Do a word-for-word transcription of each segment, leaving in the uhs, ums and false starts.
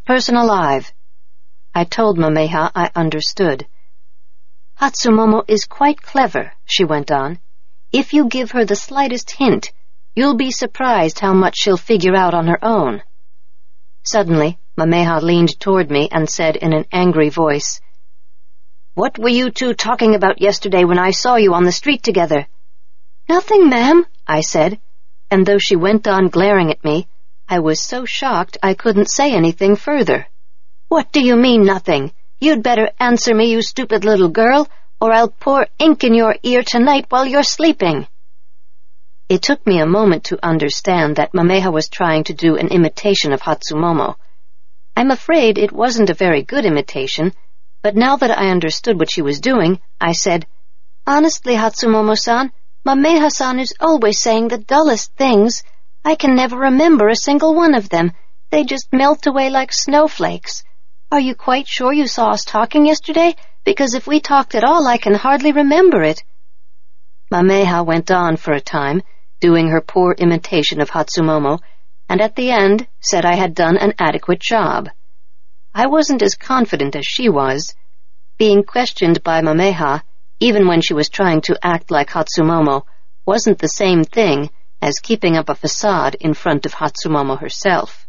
person alive." I told Mameha I understood. "Hatsumomo is quite clever," she went on. "If you give her the slightest hint, you'll be surprised how much she'll figure out on her own." Suddenly, Mameha leaned toward me and said in an angry voice, "What were you two talking about yesterday when I saw you on the street together?" "Nothing, ma'am," I said, and though she went on glaring at me, I was so shocked I couldn't say anything further. "What do you mean, nothing? You'd better answer me, you stupid little girl, or I'll pour ink in your ear tonight while you're sleeping." It took me a moment to understand that Mameha was trying to do an imitation of Hatsumomo. I'm afraid it wasn't a very good imitation, but now that I understood what she was doing, I said, "Honestly, Hatsumomo-san, Mameha-san is always saying the dullest things. I can never remember a single one of them. They just melt away like snowflakes. Are you quite sure you saw us talking yesterday? Because if we talked at all, I can hardly remember it." Mameha went on for a time, doing her poor imitation of Hatsumomo, and at the end said I had done an adequate job. I wasn't as confident as she was. Being questioned by Mameha, even when she was trying to act like Hatsumomo, wasn't the same thing as keeping up a facade in front of Hatsumomo herself.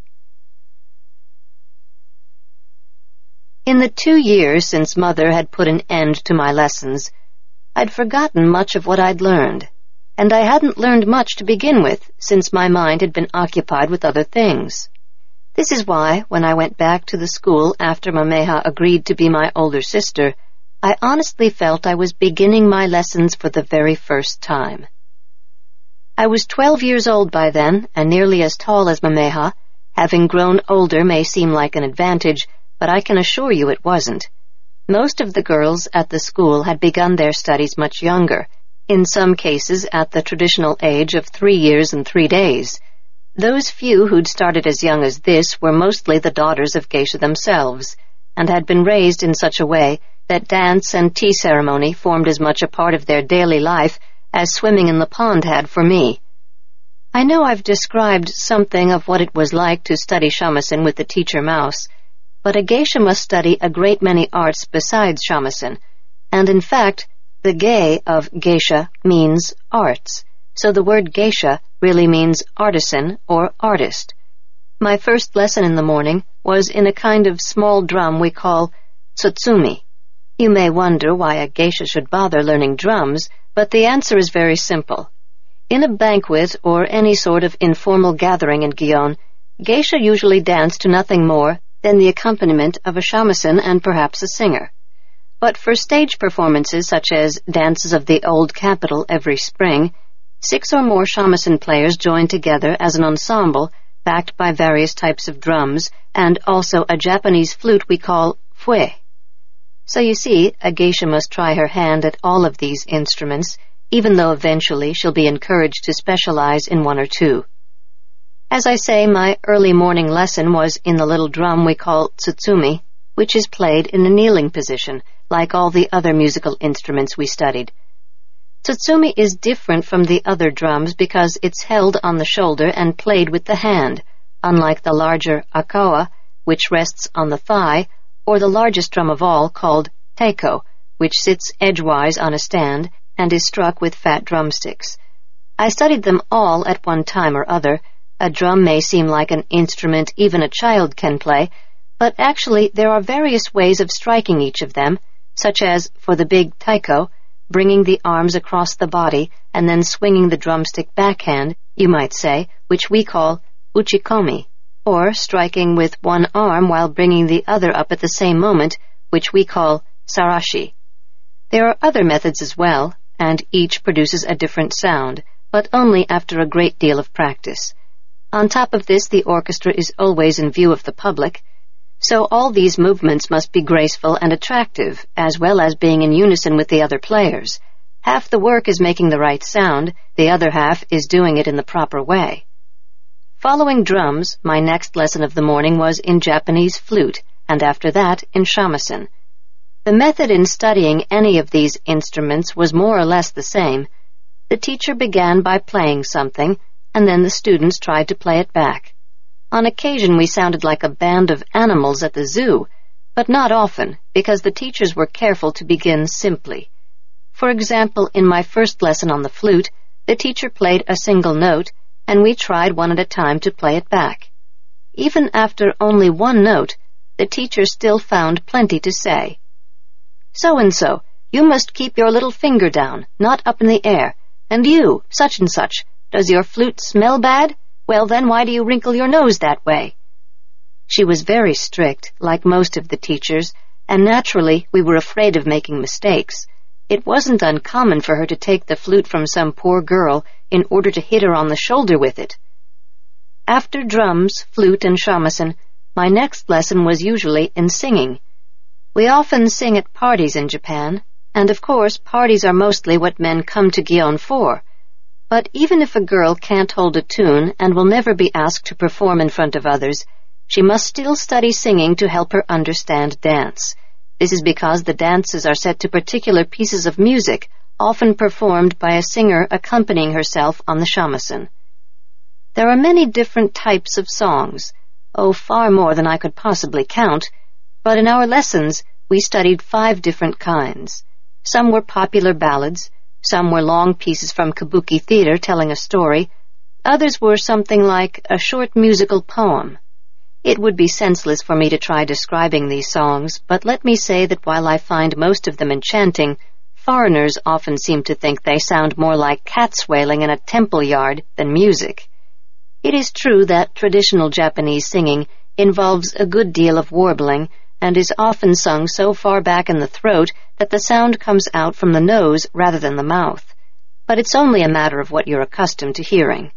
In the two years since Mother had put an end to my lessons, I'd forgotten much of what I'd learned, and I hadn't learned much to begin with, since my mind had been occupied with other things. This is why, when I went back to the school after Mameha agreed to be my older sister, I honestly felt I was beginning my lessons for the very first time. I was twelve years old by then, and nearly as tall as Mameha. Having grown older may seem like an advantage, but I can assure you it wasn't. Most of the girls at the school had begun their studies much younger, in some cases at the traditional age of three years and three days. Those few who'd started as young as this were mostly the daughters of geisha themselves, and had been raised in such a way that dance and tea ceremony formed as much a part of their daily life as swimming in the pond had for me. I know I've described something of what it was like to study shamisen with the teacher Mouse, but a geisha must study a great many arts besides shamisen, and in fact, the ge of geisha means arts, so the word geisha really means artisan or artist. My first lesson in the morning was in a kind of small drum we call tsutsumi. You may wonder why a geisha should bother learning drums, but the answer is very simple. In a banquet or any sort of informal gathering in Gion, geisha usually dance to nothing more than the accompaniment of a shamisen and perhaps a singer. But for stage performances such as Dances of the Old Capital every spring, six or more shamisen players join together as an ensemble backed by various types of drums and also a Japanese flute we call fue. So you see, a geisha must try her hand at all of these instruments, even though eventually she'll be encouraged to specialize in one or two. As I say, my early morning lesson was in the little drum we call tsutsumi, which is played in a kneeling position, like all the other musical instruments we studied. Tsutsumi is different from the other drums because it's held on the shoulder and played with the hand, unlike the larger akawa, which rests on the thigh, or the largest drum of all called taiko, which sits edgewise on a stand and is struck with fat drumsticks. I studied them all at one time or other. A drum may seem like an instrument even a child can play, but actually there are various ways of striking each of them, such as, for the big taiko, bringing the arms across the body and then swinging the drumstick backhand, you might say, which we call uchikomi, or striking with one arm while bringing the other up at the same moment, which we call sarashi. There are other methods as well, and each produces a different sound, but only after a great deal of practice. On top of this, the orchestra is always in view of the public, so all these movements must be graceful and attractive, as well as being in unison with the other players. Half the work is making the right sound, the other half is doing it in the proper way. Following drums, my next lesson of the morning was in Japanese flute, and after that in shamisen. The method in studying any of these instruments was more or less the same. The teacher began by playing something, and then the students tried to play it back. On occasion we sounded like a band of animals at the zoo, but not often, because the teachers were careful to begin simply. For example, in my first lesson on the flute, the teacher played a single note, and we tried one at a time to play it back. Even after only one note, the teacher still found plenty to say. So-and-so, you must keep your little finger down, not up in the air. And you, such and such, does your flute smell bad? Well, then why do you wrinkle your nose that way? She was very strict, like most of the teachers, and naturally we were afraid of making mistakes. It wasn't uncommon for her to take the flute from some poor girl in order to hit her on the shoulder with it. After drums, flute, and shamisen, my next lesson was usually in singing. We often sing at parties in Japan, and of course parties are mostly what men come to Gion for. But even if a girl can't hold a tune and will never be asked to perform in front of others, she must still study singing to help her understand dance. This is because the dances are set to particular pieces of music, often performed by a singer accompanying herself on the shamisen. There are many different types of songs, oh, far more than I could possibly count, but in our lessons we studied five different kinds. Some were popular ballads, some were long pieces from kabuki theater telling a story, others were something like a short musical poem. It would be senseless for me to try describing these songs, but let me say that while I find most of them enchanting, foreigners often seem to think they sound more like cats wailing in a temple yard than music. It is true that traditional Japanese singing involves a good deal of warbling and is often sung so far back in the throat that the sound comes out from the nose rather than the mouth. But it's only a matter of what you're accustomed to hearing.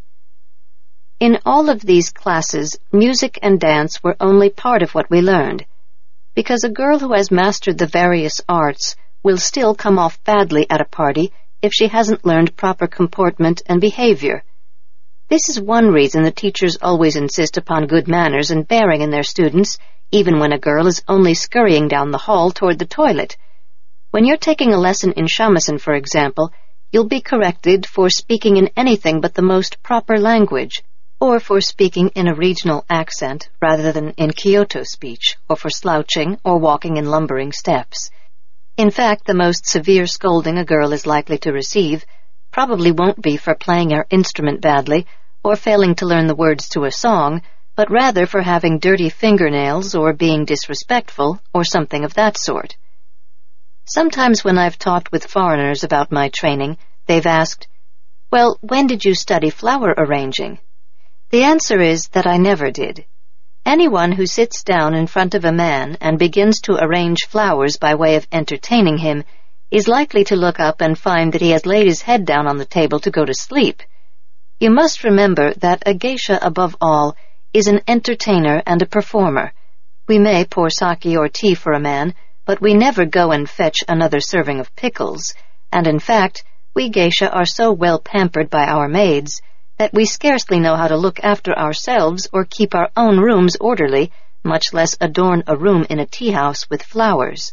In all of these classes, music and dance were only part of what we learned, because a girl who has mastered the various arts will still come off badly at a party if she hasn't learned proper comportment and behavior. This is one reason the teachers always insist upon good manners and bearing in their students, even when a girl is only scurrying down the hall toward the toilet. When you're taking a lesson in shamisen, for example, you'll be corrected for speaking in anything but the most proper language, or for speaking in a regional accent rather than in Kyoto speech, or for slouching or walking in lumbering steps. In fact, the most severe scolding a girl is likely to receive probably won't be for playing her instrument badly or failing to learn the words to a song, but rather for having dirty fingernails or being disrespectful or something of that sort. Sometimes when I've talked with foreigners about my training, they've asked, "Well, when did you study flower arranging?" The answer is that I never did. Anyone who sits down in front of a man and begins to arrange flowers by way of entertaining him is likely to look up and find that he has laid his head down on the table to go to sleep. You must remember that a geisha, above all, is an entertainer and a performer. We may pour sake or tea for a man, but we never go and fetch another serving of pickles, and in fact, we geisha are so well pampered by our maids that we scarcely know how to look after ourselves or keep our own rooms orderly, much less adorn a room in a tea-house with flowers.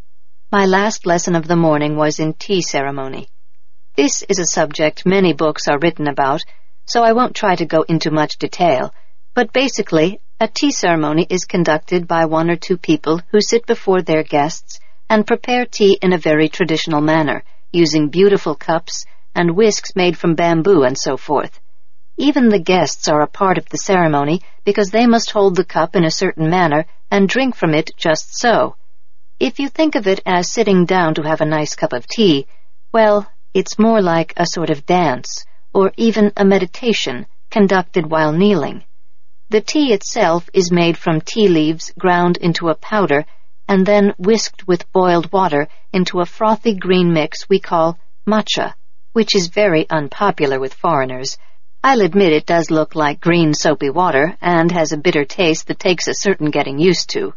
My last lesson of the morning was in tea ceremony. This is a subject many books are written about, so I won't try to go into much detail, but basically, a tea ceremony is conducted by one or two people who sit before their guests and prepare tea in a very traditional manner, using beautiful cups and whisks made from bamboo and so forth. Even the guests are a part of the ceremony because they must hold the cup in a certain manner and drink from it just so. If you think of it as sitting down to have a nice cup of tea, well, it's more like a sort of dance, or even a meditation, conducted while kneeling. The tea itself is made from tea leaves ground into a powder and then whisked with boiled water into a frothy green mix we call matcha, which is very unpopular with foreigners. I'll admit it does look like green soapy water and has a bitter taste that takes a certain getting used to.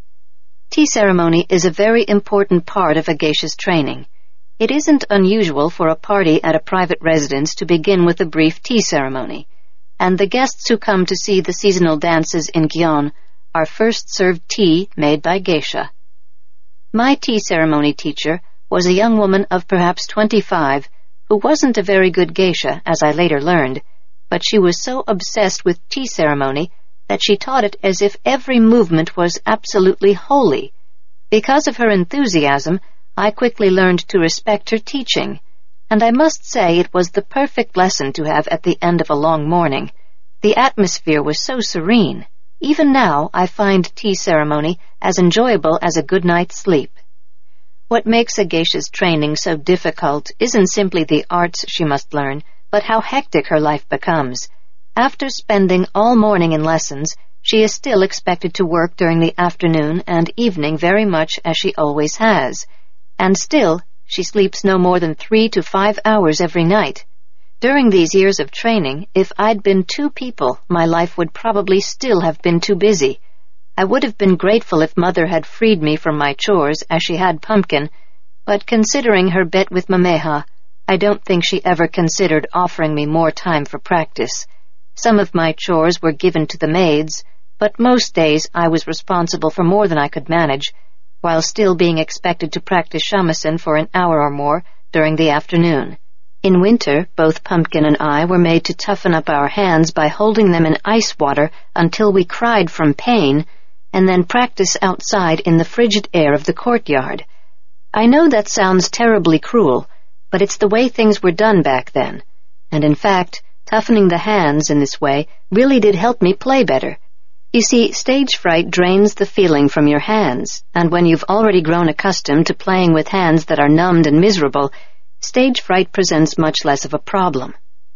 Tea ceremony is a very important part of a geisha's training. It isn't unusual for a party at a private residence to begin with a brief tea ceremony, and the guests who come to see the seasonal dances in Gion are first served tea made by geisha. My tea ceremony teacher was a young woman of perhaps twenty-five who wasn't a very good geisha, as I later learned, but she was so obsessed with tea ceremony that she taught it as if every movement was absolutely holy. Because of her enthusiasm, I quickly learned to respect her teaching, and I must say it was the perfect lesson to have at the end of a long morning. The atmosphere was so serene. Even now, I find tea ceremony as enjoyable as a good night's sleep. What makes a geisha's training so difficult isn't simply the arts she must learn, but how hectic her life becomes. After spending all morning in lessons, she is still expected to work during the afternoon and evening very much as she always has. And still, she sleeps no more than three to five hours every night. During these years of training, if I'd been two people, my life would probably still have been too busy. I would have been grateful if Mother had freed me from my chores as she had Pumpkin, but considering her bet with Mameha, I don't think she ever considered offering me more time for practice. Some of my chores were given to the maids, but most days I was responsible for more than I could manage, while still being expected to practice shamisen for an hour or more during the afternoon. In winter, both Pumpkin and I were made to toughen up our hands by holding them in ice water until we cried from pain, and then practice outside in the frigid air of the courtyard. I know that sounds terribly cruel, but it's the way things were done back then, and in fact, toughening the hands in this way really did help me play better. You see, stage fright drains the feeling from your hands, and when you've already grown accustomed to playing with hands that are numbed and miserable, stage fright presents much less of a problem.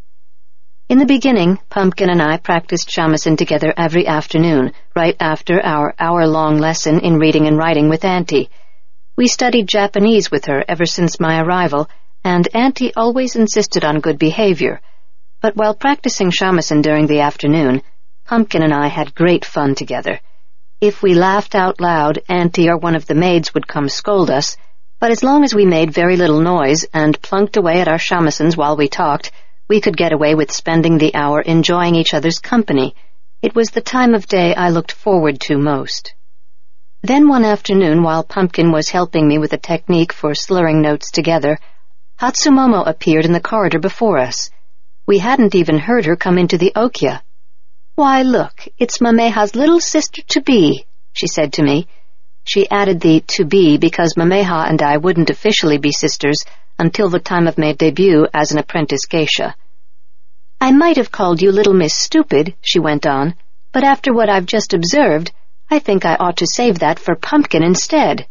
In the beginning, Pumpkin and I practiced shamisen together every afternoon, right after our hour-long lesson in reading and writing with Auntie. We studied Japanese with her ever since my arrival, and Auntie always insisted on good behavior. But while practicing shamisen during the afternoon, Pumpkin and I had great fun together. If we laughed out loud, Auntie or one of the maids would come scold us, but as long as we made very little noise and plunked away at our shamisens while we talked, we could get away with spending the hour enjoying each other's company. It was the time of day I looked forward to most. Then one afternoon, while Pumpkin was helping me with a technique for slurring notes together, Hatsumomo appeared in the corridor before us. We hadn't even heard her come into the okya. "Why, look, it's Mameha's little sister-to-be," she said to me. She added the to-be because Mameha and I wouldn't officially be sisters until the time of my debut as an apprentice geisha. "I might have called you Little Miss Stupid," she went on, "but after what I've just observed, I think I ought to save that for Pumpkin instead."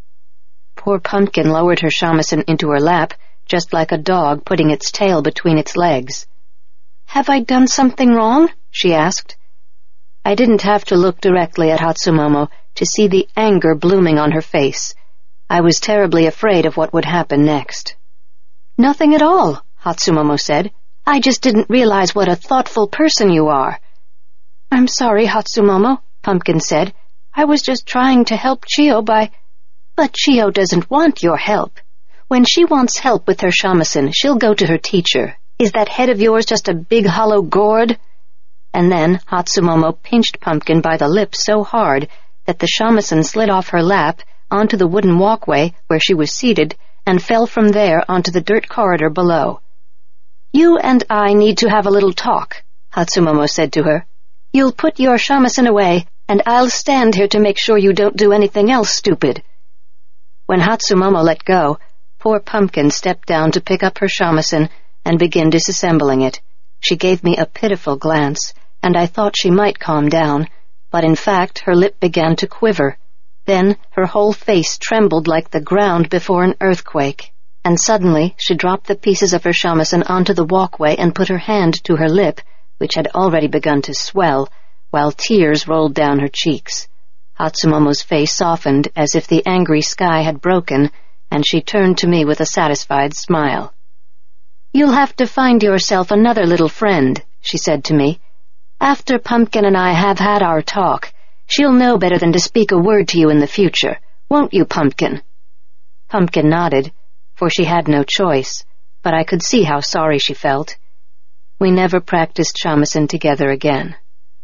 Poor Pumpkin lowered her shamisen into her lap, just like a dog putting its tail between its legs. "Have I done something wrong?" she asked. I didn't have to look directly at Hatsumomo to see the anger blooming on her face. I was terribly afraid of what would happen next. "Nothing at all," Hatsumomo said. "I just didn't realize what a thoughtful person you are." "I'm sorry, Hatsumomo," Pumpkin said. "I was just trying to help Chio by—" "But Chio doesn't want your help. When she wants help with her shamisen, she'll go to her teacher. Is that head of yours just a big hollow gourd?" And then Hatsumomo pinched Pumpkin by the lip so hard that the shamisen slid off her lap onto the wooden walkway where she was seated and fell from there onto the dirt corridor below. "You and I need to have a little talk," Hatsumomo said to her. "You'll put your shamisen away, and I'll stand here to make sure you don't do anything else stupid." When Hatsumomo let go, poor Pumpkin stepped down to pick up her shamisen and begin disassembling it. She gave me a pitiful glance, and I thought she might calm down, but in fact her lip began to quiver. Then her whole face trembled like the ground before an earthquake, and suddenly she dropped the pieces of her shamisen onto the walkway and put her hand to her lip, which had already begun to swell, while tears rolled down her cheeks. Hatsumomo's face softened as if the angry sky had broken, and she turned to me with a satisfied smile. "You'll have to find yourself another little friend," she said to me. "After Pumpkin and I have had our talk, she'll know better than to speak a word to you in the future. Won't you, Pumpkin?" Pumpkin nodded, for she had no choice, but I could see how sorry she felt. We never practiced shamisen together again.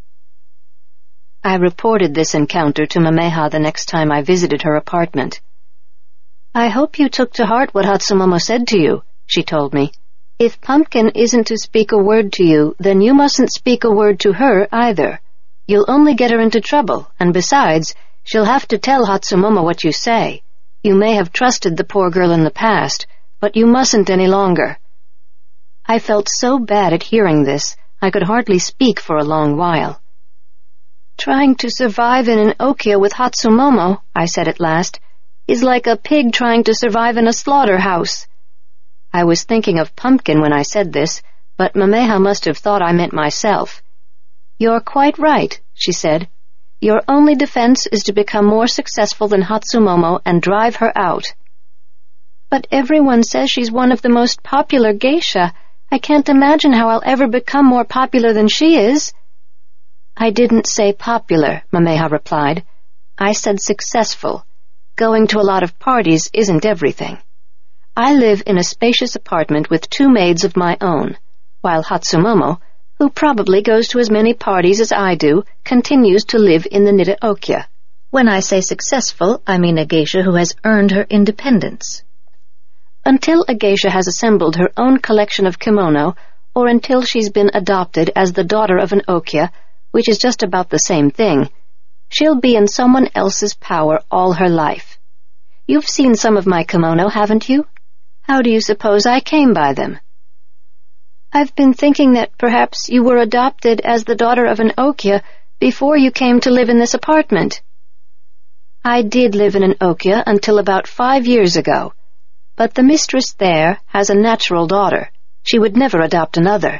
I reported this encounter to Mameha the next time I visited her apartment. "I hope you took to heart what Hatsumomo said to you," she told me. "If Pumpkin isn't to speak a word to you, then you mustn't speak a word to her either. You'll only get her into trouble, and besides, she'll have to tell Hatsumomo what you say. You may have trusted the poor girl in the past, but you mustn't any longer." I felt so bad at hearing this, I could hardly speak for a long while. "Trying to survive in an okia with Hatsumomo," I said at last, "is like a pig trying to survive in a slaughterhouse." I was thinking of Pumpkin when I said this, but Mameha must have thought I meant myself. "You're quite right," she said. "Your only defense is to become more successful than Hatsumomo and drive her out." "But everyone says she's one of the most popular geisha. I can't imagine how I'll ever become more popular than she is." "I didn't say popular," Mameha replied. "I said successful. Going to a lot of parties isn't everything. I live in a spacious apartment with two maids of my own, while Hatsumomo, who probably goes to as many parties as I do, continues to live in the Nida-okia. When I say successful, I mean a geisha who has earned her independence. Until a geisha has assembled her own collection of kimono, or until she's been adopted as the daughter of an okia, which is just about the same thing, she'll be in someone else's power all her life. You've seen some of my kimono, haven't you? How do you suppose I came by them?" "I've been thinking that perhaps you were adopted as the daughter of an okia before you came to live in this apartment." "I did live in an okia until about five years ago, but the mistress there has a natural daughter. She would never adopt another."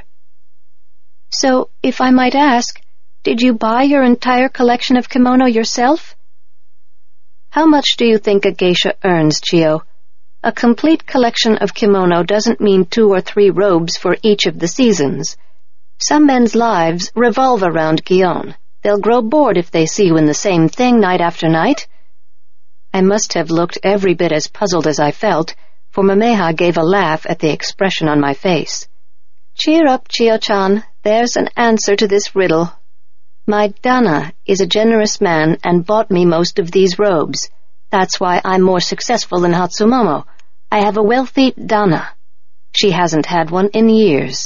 "So, if I might ask, did you buy your entire collection of kimono yourself?" "How much do you think a geisha earns, Chio? A complete collection of kimono doesn't mean two or three robes for each of the seasons. Some men's lives revolve around Gion. They'll grow bored if they see you in the same thing night after night." I must have looked every bit as puzzled as I felt, for Mameha gave a laugh at the expression on my face. "Cheer up, Chio-chan. There's an answer to this riddle. My Dana is a generous man and bought me most of these robes. That's why I'm more successful than Hatsumomo. I have a wealthy Dana. She hasn't had one in years."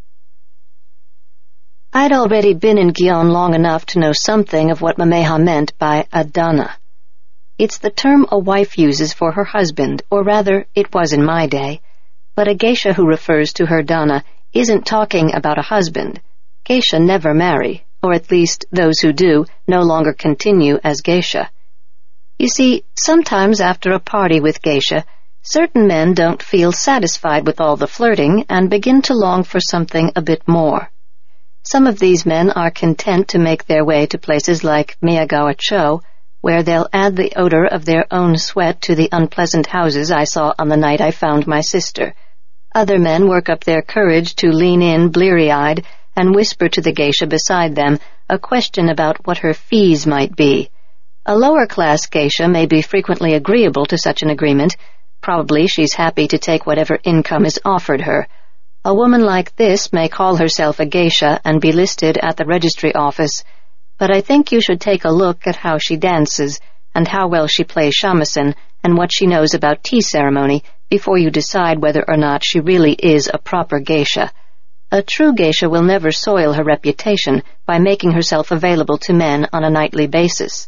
I'd already been in Gion long enough to know something of what Mameha meant by a Dana. It's the term a wife uses for her husband, or rather, it was in my day. But a geisha who refers to her Dana isn't talking about a husband. Geisha never marry, or at least those who do no longer continue as geisha. You see, sometimes after a party with geisha, certain men don't feel satisfied with all the flirting and begin to long for something a bit more. Some of these men are content to make their way to places like Miyagawa-cho, where they'll add the odor of their own sweat to the unpleasant houses I saw on the night I found my sister. Other men work up their courage to lean in bleary-eyed and whisper to the geisha beside them a question about what her fees might be. A lower-class geisha may be frequently agreeable to such an agreement. Probably she's happy to take whatever income is offered her. A woman like this may call herself a geisha and be listed at the registry office, but I think you should take a look at how she dances and how well she plays shamisen and what she knows about tea ceremony before you decide whether or not she really is a proper geisha. A true geisha will never soil her reputation by making herself available to men on a nightly basis.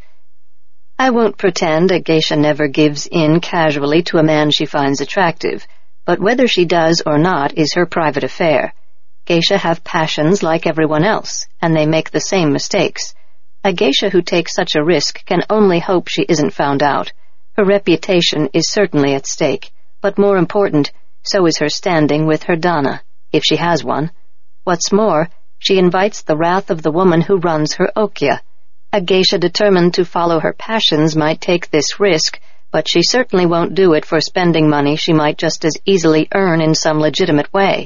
I won't pretend a geisha never gives in casually to a man she finds attractive, but whether she does or not is her private affair. Geisha have passions like everyone else, and they make the same mistakes. A geisha who takes such a risk can only hope she isn't found out. Her reputation is certainly at stake, but more important, so is her standing with her Dana, if she has one. What's more, she invites the wrath of the woman who runs her okia. A geisha determined to follow her passions might take this risk, but she certainly won't do it for spending money she might just as easily earn in some legitimate way.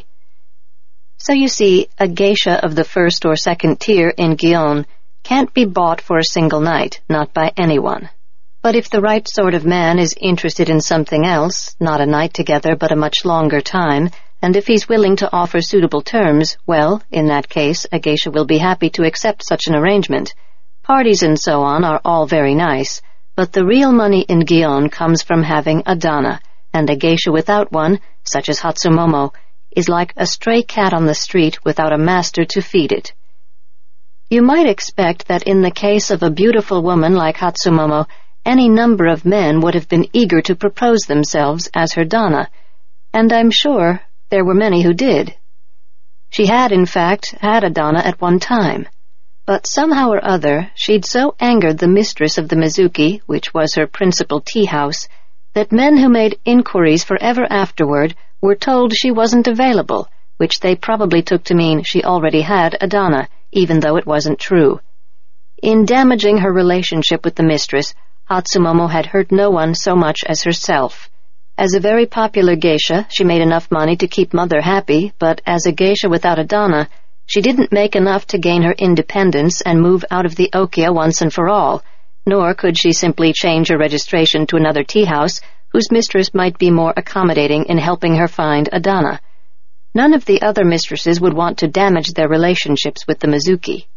So you see, a geisha of the first or second tier in Gion can't be bought for a single night, not by anyone. But if the right sort of man is interested in something else, not a night together but a much longer time, and if he's willing to offer suitable terms, well, in that case, a geisha will be happy to accept such an arrangement. Parties and so on are all very nice, but the real money in Gion comes from having a Dana, and a geisha without one, such as Hatsumomo, is like a stray cat on the street without a master to feed it. You might expect that in the case of a beautiful woman like Hatsumomo, any number of men would have been eager to propose themselves as her Dana, and I'm sure there were many who did. She had, in fact, had a Dana at one time, but somehow or other she'd so angered the mistress of the Mizuki, which was her principal tea-house, that men who made inquiries forever afterward were told she wasn't available, which they probably took to mean she already had a Dana, even though it wasn't true. In damaging her relationship with the mistress, Hatsumomo had hurt no one so much as herself. As a very popular geisha, she made enough money to keep mother happy, but as a geisha without a Dana, she didn't make enough to gain her independence and move out of the okia once and for all, nor could she simply change her registration to another tea-house whose mistress might be more accommodating in helping her find a Dana. None of the other mistresses would want to damage their relationships with the Mizuki.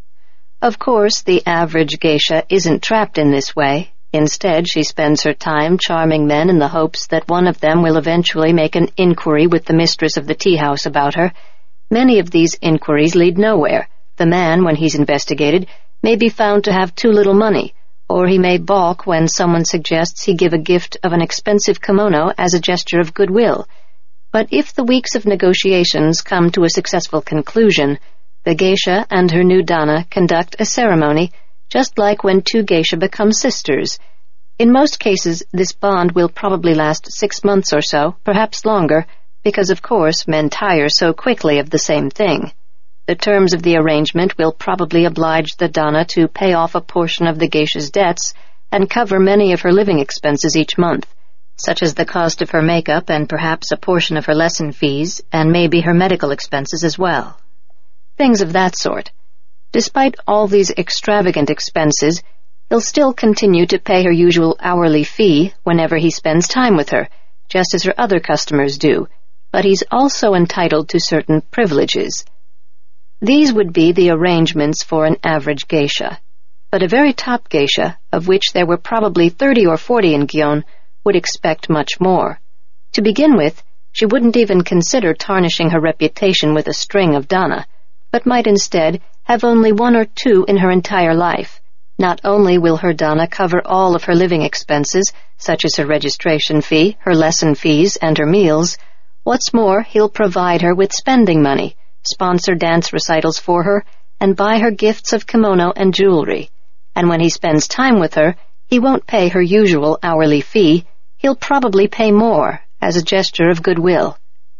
Of course, the average geisha isn't trapped in this way. Instead, she spends her time charming men in the hopes that one of them will eventually make an inquiry with the mistress of the tea-house about her. Many of these inquiries lead nowhere. The man, when he's investigated, may be found to have too little money, or he may balk when someone suggests he give a gift of an expensive kimono as a gesture of goodwill. But if the weeks of negotiations come to a successful conclusion, the geisha and her new Dana conduct a ceremony, just like when two geisha become sisters. In most cases, this bond will probably last six months or so, perhaps longer, because of course men tire so quickly of the same thing. The terms of the arrangement will probably oblige the Dana to pay off a portion of the geisha's debts and cover many of her living expenses each month, such as the cost of her makeup and perhaps a portion of her lesson fees, and maybe her medical expenses as well. Things of that sort. Despite all these extravagant expenses, he'll still continue to pay her usual hourly fee whenever he spends time with her, just as her other customers do, but he's also entitled to certain privileges. These would be the arrangements for an average geisha, but a very top geisha, of which there were probably thirty or forty in Gion, would expect much more. To begin with, she wouldn't even consider tarnishing her reputation with a string of Dana, but might instead have only one or two in her entire life. Not only will her Dana cover all of her living expenses, such as her registration fee, her lesson fees, and her meals, what's more, he'll provide her with spending money, sponsor dance recitals for her, and buy her gifts of kimono and jewelry. And when he spends time with her, he won't pay her usual hourly fee. He'll probably pay more, as a gesture of goodwill.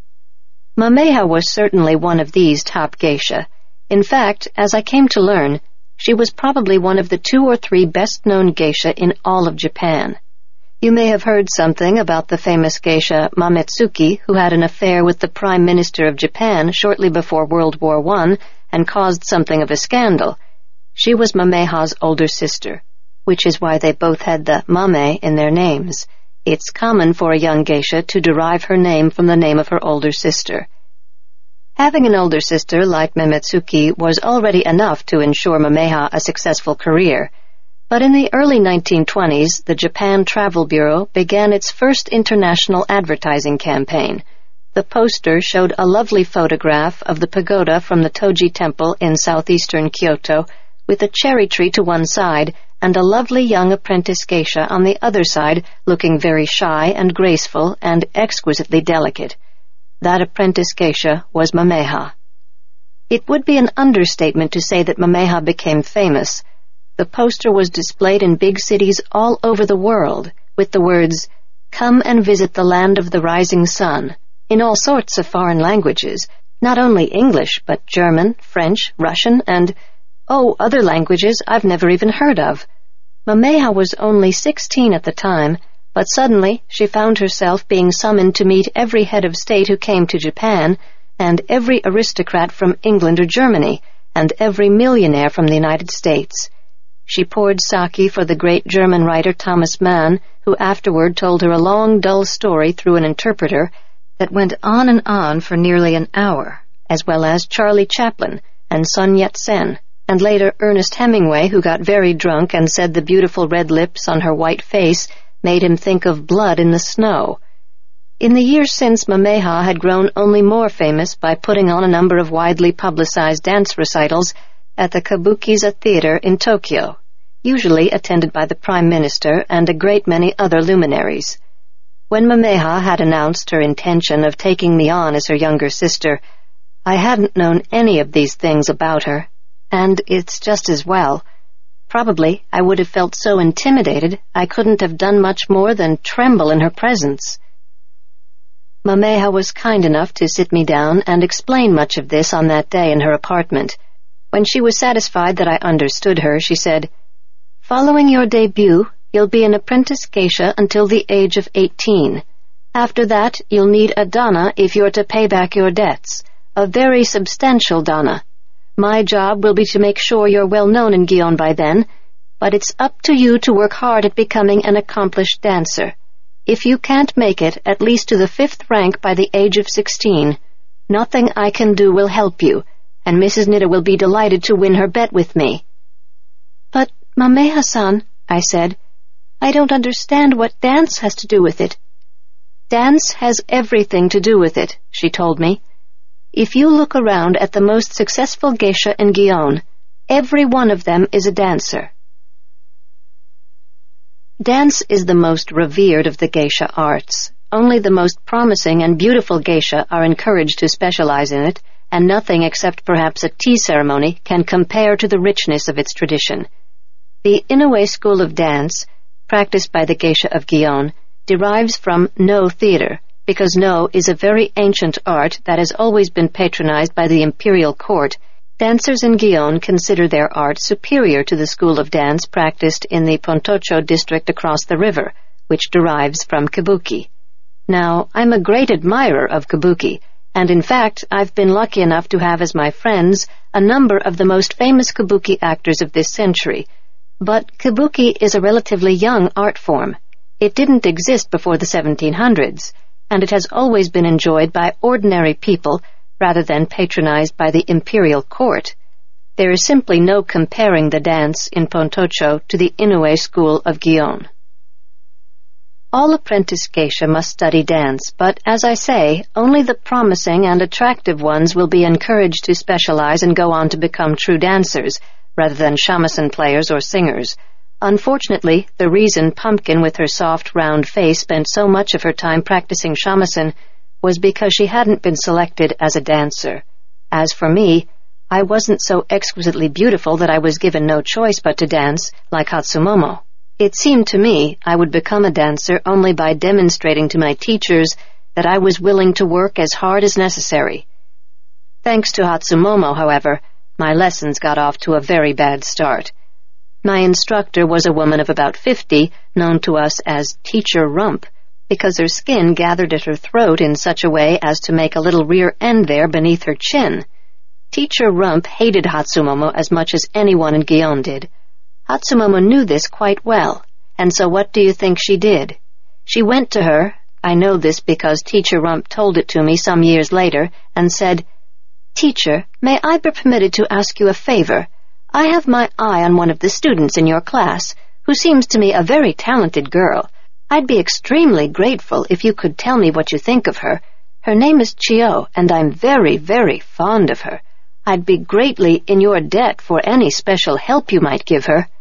Mameha was certainly one of these top geisha. In fact, as I came to learn, she was probably one of the two or three best-known geisha in all of Japan. You may have heard something about the famous geisha Mametsuki, who had an affair with the Prime Minister of Japan shortly before World War One and caused something of a scandal. She was Mameha's older sister, which is why they both had the Mame in their names. It's common for a young geisha to derive her name from the name of her older sister. Having an older sister like Mametsuki was already enough to ensure Mameha a successful career. But in the early nineteen twenties, the Japan Travel Bureau began its first international advertising campaign. The poster showed a lovely photograph of the pagoda from the Toji Temple in southeastern Kyoto, with a cherry tree to one side and a lovely young apprentice geisha on the other side, looking very shy and graceful and exquisitely delicate. That apprentice geisha was Mameha. It would be an understatement to say that Mameha became famous. The poster was displayed in big cities all over the world, with the words, "Come and visit the land of the rising sun," in all sorts of foreign languages, not only English, but German, French, Russian, and, oh, other languages I've never even heard of. Mameha was only sixteen at the time, but suddenly she found herself being summoned to meet every head of state who came to Japan, and every aristocrat from England or Germany, and every millionaire from the United States. She poured sake for the great German writer Thomas Mann, who afterward told her a long, dull story through an interpreter that went on and on for nearly an hour, as well as Charlie Chaplin and Sun Yat-sen, and later Ernest Hemingway, who got very drunk and said the beautiful red lips on her white face made him think of blood in the snow. In the years since, Mameha had grown only more famous by putting on a number of widely publicized dance recitals, at the Kabukiza Theater in Tokyo, usually attended by the Prime Minister and a great many other luminaries. When Mameha had announced her intention of taking me on as her younger sister, I hadn't known any of these things about her, and it's just as well. Probably I would have felt so intimidated I couldn't have done much more than tremble in her presence. Mameha was kind enough to sit me down and explain much of this on that day in her apartment. When she was satisfied that I understood her, she said, "Following your debut, you'll be an apprentice geisha until the age of eighteen. After that, you'll need a dana if you're to pay back your debts, a very substantial dana. My job will be to make sure you're well known in Gion by then, but it's up to you to work hard at becoming an accomplished dancer. If you can't make it at least to the fifth rank by the age of sixteen, nothing I can do will help you, and Missus Nida will be delighted to win her bet with me." "But, Mameha-san," I said, "I don't understand what dance has to do with it." "Dance has everything to do with it," she told me. "If you look around at the most successful geisha in Gion, every one of them is a dancer." Dance is the most revered of the geisha arts. Only the most promising and beautiful geisha are encouraged to specialize in it, and nothing except perhaps a tea ceremony can compare to the richness of its tradition. The Inoue school of dance, practiced by the geisha of Gion, derives from No theater, because No is a very ancient art that has always been patronized by the imperial court. Dancers in Gion consider their art superior to the school of dance practiced in the Pontocho district across the river, which derives from Kabuki. Now, I'm a great admirer of Kabuki, and in fact, I've been lucky enough to have as my friends a number of the most famous Kabuki actors of this century. But Kabuki is a relatively young art form. It didn't exist before the seventeen hundreds, and it has always been enjoyed by ordinary people rather than patronized by the imperial court. There is simply no comparing the dance in Pontocho to the Inoue school of Gion. All apprentice geisha must study dance, but, as I say, only the promising and attractive ones will be encouraged to specialize and go on to become true dancers, rather than shamisen players or singers. Unfortunately, the reason Pumpkin with her soft, round face spent so much of her time practicing shamisen was because she hadn't been selected as a dancer. As for me, I wasn't so exquisitely beautiful that I was given no choice but to dance, like Hatsumomo. It seemed to me I would become a dancer only by demonstrating to my teachers that I was willing to work as hard as necessary. Thanks to Hatsumomo, however, my lessons got off to a very bad start. My instructor was a woman of about fifty, known to us as Teacher Rump, because her skin gathered at her throat in such a way as to make a little rear end there beneath her chin. Teacher Rump hated Hatsumomo as much as anyone in Gion did. Hatsumomo knew this quite well, and so what do you think she did? She went to her, I know this because Teacher Rump told it to me some years later, and said, "Teacher, may I be permitted to ask you a favor? I have my eye on one of the students in your class, who seems to me a very talented girl. I'd be extremely grateful if you could tell me what you think of her. Her name is Chio, and I'm very, very fond of her. I'd be greatly in your debt for any special help you might give her."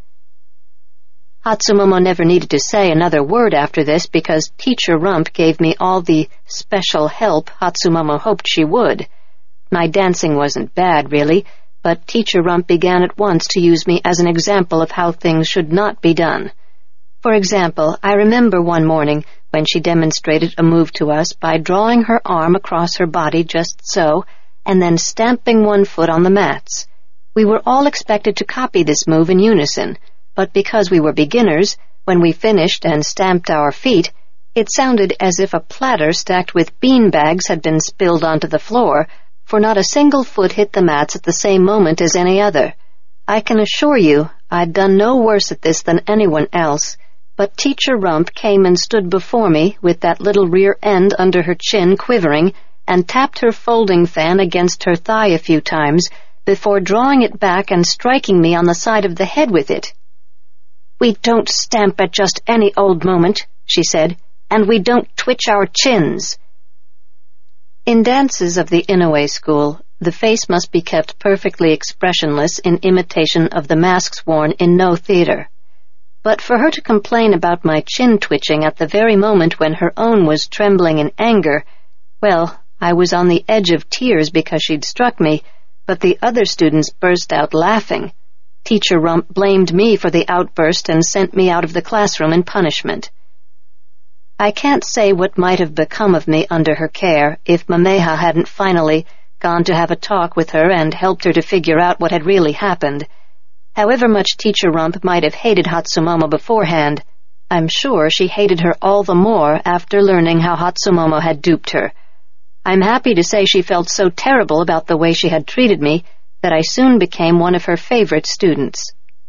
Hatsumomo never needed to say another word after this because Teacher Rump gave me all the special help Hatsumomo hoped she would. My dancing wasn't bad, really, but Teacher Rump began at once to use me as an example of how things should not be done. For example, I remember one morning when she demonstrated a move to us by drawing her arm across her body just so, and then stamping one foot on the mats. We were all expected to copy this move in unison, but because we were beginners, when we finished and stamped our feet, it sounded as if a platter stacked with bean bags had been spilled onto the floor, for not a single foot hit the mats at the same moment as any other. I can assure you I'd done no worse at this than anyone else, but Teacher Rump came and stood before me with that little rear end under her chin quivering, and tapped her folding fan against her thigh a few times before drawing it back and striking me on the side of the head with it. "We don't stamp at just any old moment," she said, "and we don't twitch our chins." In dances of the Inoue school, the face must be kept perfectly expressionless in imitation of the masks worn in no theater. But for her to complain about my chin twitching at the very moment when her own was trembling in anger, well, I was on the edge of tears because she'd struck me, but the other students burst out laughing. Teacher Rump blamed me for the outburst and sent me out of the classroom in punishment. I can't say what might have become of me under her care if Mameha hadn't finally gone to have a talk with her and helped her to figure out what had really happened. However much Teacher Rump might have hated Hatsumomo beforehand, I'm sure she hated her all the more after learning how Hatsumomo had duped her. I'm happy to say she felt so terrible about the way she had treated me that I soon became one of her favorite students.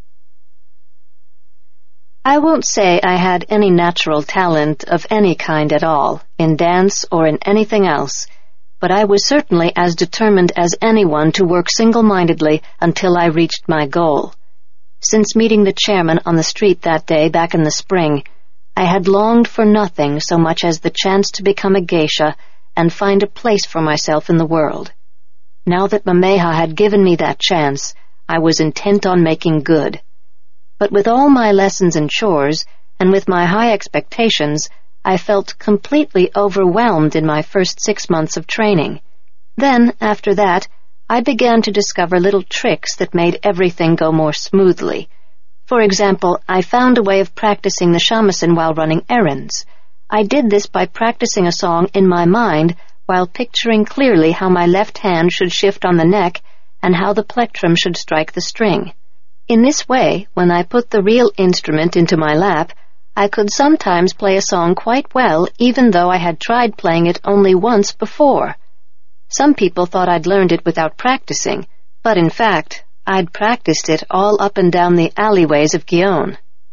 I won't say I had any natural talent of any kind at all, in dance or in anything else, but I was certainly as determined as anyone to work single-mindedly until I reached my goal. Since meeting the chairman on the street that day back in the spring, I had longed for nothing so much as the chance to become a geisha and find a place for myself in the world. Now that Mameha had given me that chance, I was intent on making good. But with all my lessons and chores, and with my high expectations, I felt completely overwhelmed in my first six months of training. Then, after that, I began to discover little tricks that made everything go more smoothly. For example, I found a way of practicing the shamisen while running errands. I did this by practicing a song in my mind while picturing clearly how my left hand should shift on the neck and how the plectrum should strike the string. In this way, when I put the real instrument into my lap, I could sometimes play a song quite well even though I had tried playing it only once before. Some people thought I'd learned it without practicing, but in fact, I'd practiced it all up and down the alleyways of Gion.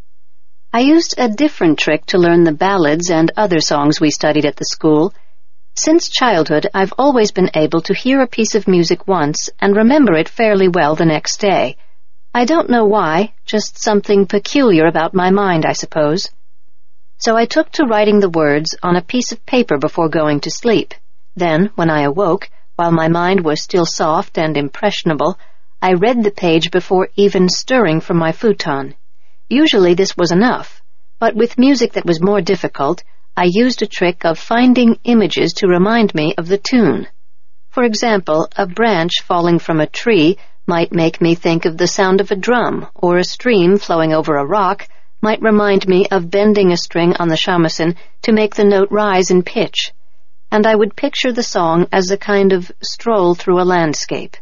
I used a different trick to learn the ballads and other songs we studied at the school. Since childhood, I've always been able to hear a piece of music once and remember it fairly well the next day. I don't know why, just something peculiar about my mind, I suppose. So I took to writing the words on a piece of paper before going to sleep. Then, when I awoke, while my mind was still soft and impressionable, I read the page before even stirring from my futon. Usually this was enough, but with music that was more difficult, I used a trick of finding images to remind me of the tune. For example, a branch falling from a tree might make me think of the sound of a drum, or a stream flowing over a rock might remind me of bending a string on the shamisen to make the note rise in pitch, and I would picture the song as a kind of stroll through a landscape.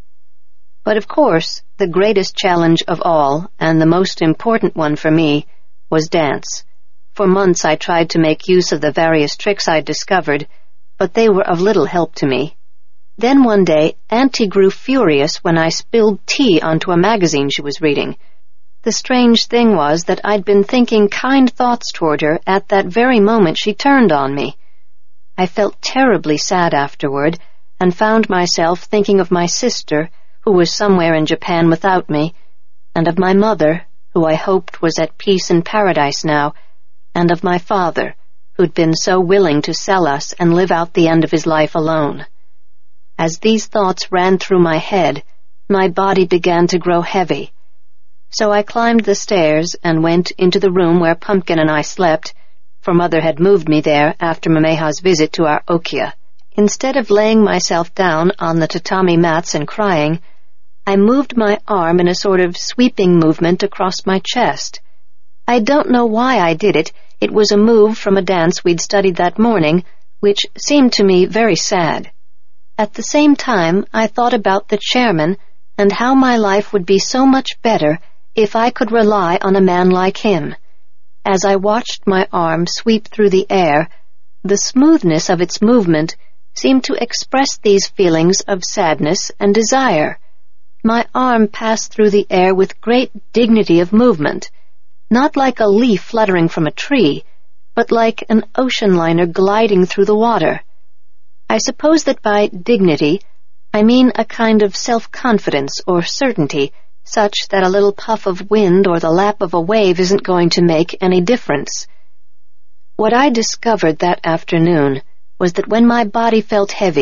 But of course, the greatest challenge of all, and the most important one for me, was dance. For months I tried to make use of the various tricks I'd discovered, but they were of little help to me. Then one day, Auntie grew furious when I spilled tea onto a magazine she was reading. The strange thing was that I'd been thinking kind thoughts toward her at that very moment she turned on me. I felt terribly sad afterward, and found myself thinking of my sister, who was somewhere in Japan without me, and of my mother, who I hoped was at peace in paradise now, and of my father, who'd been so willing to sell us and live out the end of his life alone. As these thoughts ran through my head, my body began to grow heavy. So I climbed the stairs and went into the room where Pumpkin and I slept, for Mother had moved me there after Mameha's visit to our okia. Instead of laying myself down on the tatami mats and crying, I moved my arm in a sort of sweeping movement across my chest. I don't know why I did it. It was a move from a dance we'd studied that morning, which seemed to me very sad. At the same time, I thought about the chairman and how my life would be so much better if I could rely on a man like him. As I watched my arm sweep through the air, the smoothness of its movement seemed to express these feelings of sadness and desire. My arm passed through the air with great dignity of movement, not like a leaf fluttering from a tree, but like an ocean liner gliding through the water. I suppose that by dignity I mean a kind of self-confidence or certainty, such that a little puff of wind or the lap of a wave isn't going to make any difference. What I discovered that afternoon was that when my body felt heavy,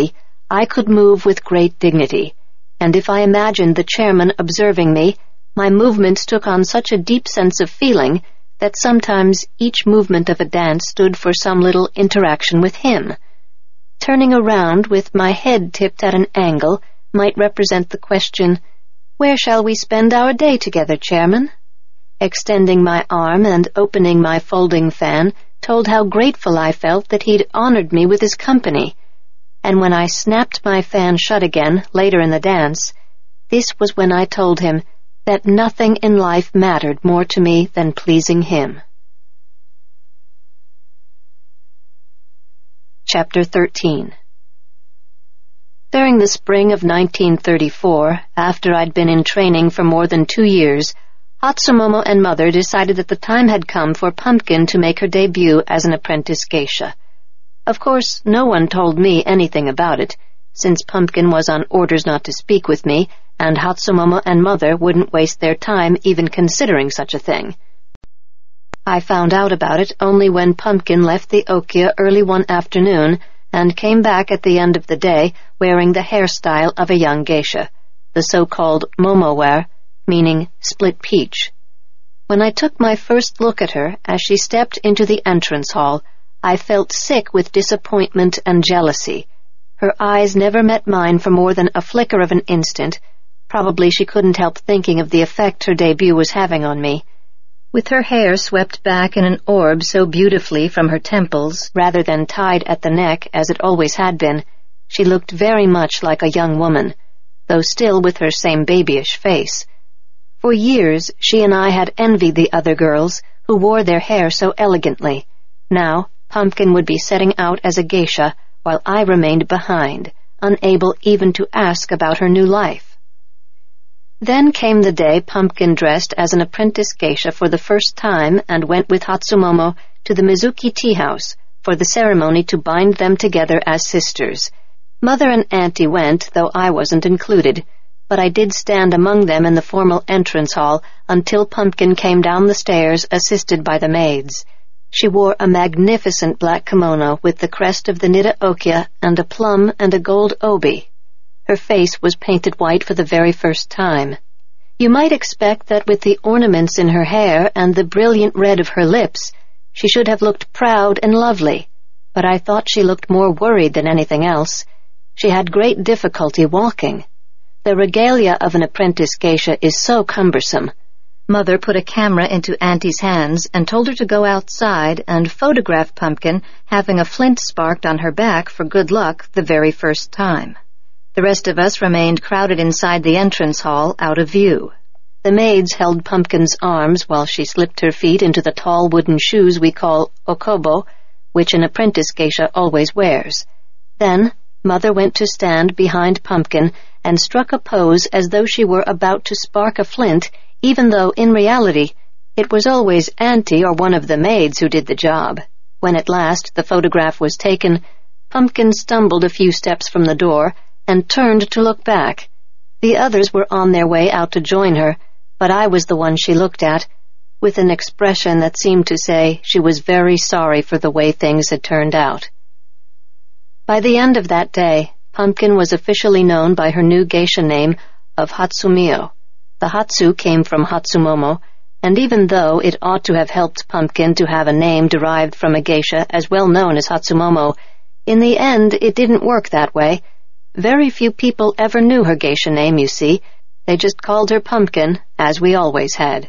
I could move with great dignity, and if I imagined the chairman observing me, my movements took on such a deep sense of feeling that sometimes each movement of a dance stood for some little interaction with him. Turning around with my head tipped at an angle might represent the question, "Where shall we spend our day together, Chairman?" Extending my arm and opening my folding fan told how grateful I felt that he'd honored me with his company. And when I snapped my fan shut again later in the dance, this was when I told him that nothing in life mattered more to me than pleasing him. Chapter thirteen. During the spring of nineteen thirty-four, after I'd been in training for more than two years, Hatsumomo and Mother decided that the time had come for Pumpkin to make her debut as an apprentice geisha. Of course, no one told me anything about it, since Pumpkin was on orders not to speak with me, and Hatsumomo and Mother wouldn't waste their time even considering such a thing. I found out about it only when Pumpkin left the Okia early one afternoon and came back at the end of the day wearing the hairstyle of a young geisha, the so-called momo-wear, meaning split peach. When I took my first look at her as she stepped into the entrance hall, I felt sick with disappointment and jealousy. Her eyes never met mine for more than a flicker of an instant. Probably she couldn't help thinking of the effect her debut was having on me. With her hair swept back in an orb so beautifully from her temples, rather than tied at the neck as it always had been, she looked very much like a young woman, though still with her same babyish face. For years she and I had envied the other girls who wore their hair so elegantly. Now Pumpkin would be setting out as a geisha, while I remained behind, unable even to ask about her new life. Then came the day Pumpkin dressed as an apprentice geisha for the first time and went with Hatsumomo to the Mizuki tea house for the ceremony to bind them together as sisters. Mother and Auntie went, though I wasn't included, but I did stand among them in the formal entrance hall until Pumpkin came down the stairs assisted by the maids. She wore a magnificent black kimono with the crest of the Nida Okia and a plum and a gold obi. Her face was painted white for the very first time. You might expect that with the ornaments in her hair and the brilliant red of her lips, she should have looked proud and lovely, but I thought she looked more worried than anything else. She had great difficulty walking. The regalia of an apprentice geisha is so cumbersome. Mother put a camera into Auntie's hands and told her to go outside and photograph Pumpkin having a flint sparked on her back for good luck the very first time. The rest of us remained crowded inside the entrance hall, out of view. The maids held Pumpkin's arms while she slipped her feet into the tall wooden shoes we call okobo, which an apprentice geisha always wears. Then Mother went to stand behind Pumpkin and struck a pose as though she were about to spark a flint, even though in reality it was always Auntie or one of the maids who did the job. When at last the photograph was taken, Pumpkin stumbled a few steps from the door and turned to look back. The others were on their way out to join her, but I was the one she looked at, with an expression that seemed to say she was very sorry for the way things had turned out. By the end of that day, Pumpkin was officially known by her new geisha name of Hatsumio. The Hatsu came from Hatsumomo, and even though it ought to have helped Pumpkin to have a name derived from a geisha as well known as Hatsumomo, in the end it didn't work that way. Very few people ever knew her geisha name, you see. They just called her Pumpkin, as we always had.